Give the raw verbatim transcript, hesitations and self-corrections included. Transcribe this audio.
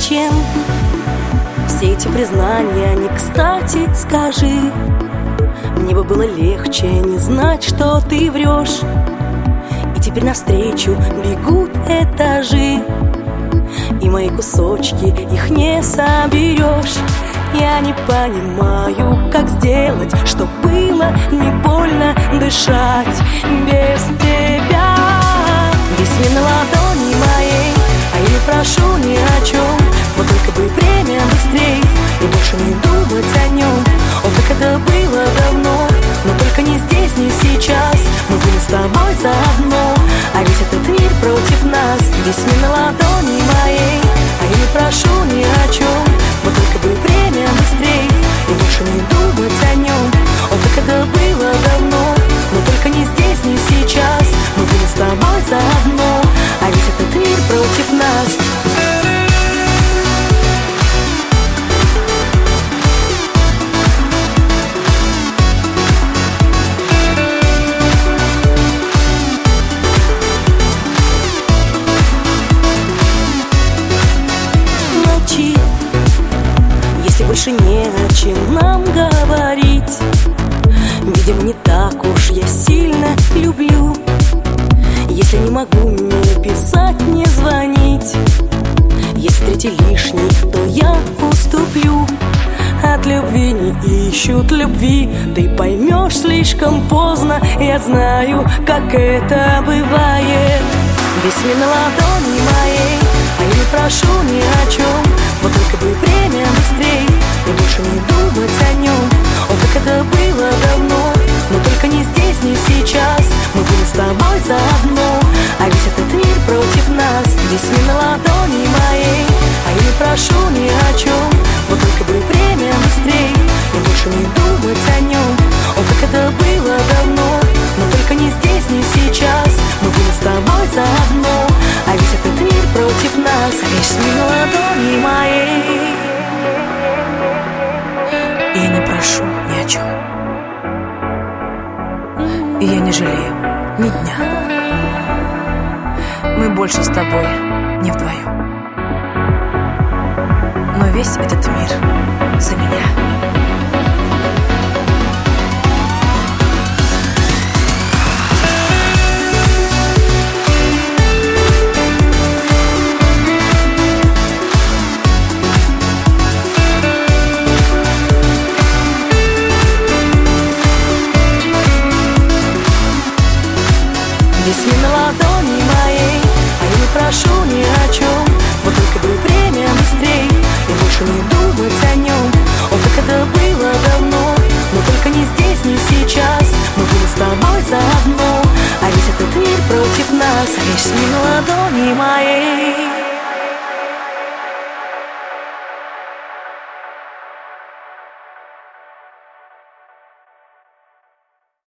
Зачем все эти признания не кстати, скажи? Мне бы было легче не знать, что ты врешь. И теперь навстречу бегут этажи, и мои кусочки, их не соберешь. Я не понимаю, как сделать, чтоб было не больно дышать без тебя. Весь мир на ладони моей, а я не прошу ни о чем. Вот только бы время быстрей и больше не думать о нем. О, как это было давно, но только не здесь, не сейчас. Мы были с тобой заодно, а весь этот мир против нас. Весь мир на ладони моей, а я не прошу ни о чем. Вот только бы время быстрей и больше не думать о нем. О, как это было давно, но только не здесь, не сейчас. Мы были с тобой заодно, а весь этот мир против нас. Если больше не о чем нам говорить, видимо, не так уж я сильно люблю. Если не могу не писать, не звонить, если третий лишний, то я уступлю. От любви не ищут любви, ты поймешь слишком поздно. Я знаю, как это бывает. Весь мир на ладони моей, а я не прошу ни о чем. Вот только бы время быстрей и больше не думать о нем. О, как это было давно, но только не здесь, не сейчас. Мы были с тобой заодно, а весь этот мир против нас. Весь мир на ладони моей, а я не прошу ни о чем. Вот только бы время быстрей и больше не думать о нем. О, как это было давно, но только не здесь, не сейчас. Мы были с тобой заодно, а весь этот мир против нас. Весь мир на ладони моей, и я не прошу ни о чем, и я не жалею ни дня. Мы больше с тобой не вдвоем, но весь этот мир за меня. Весь мир на ладони моей, а я не прошу ни о чем. Вот только бы время быстрей и больше не думать о нем. О, как это было давно, но только не здесь, не сейчас. Мы были с тобой заодно, а весь этот мир против нас. Весь мир на ладони моей.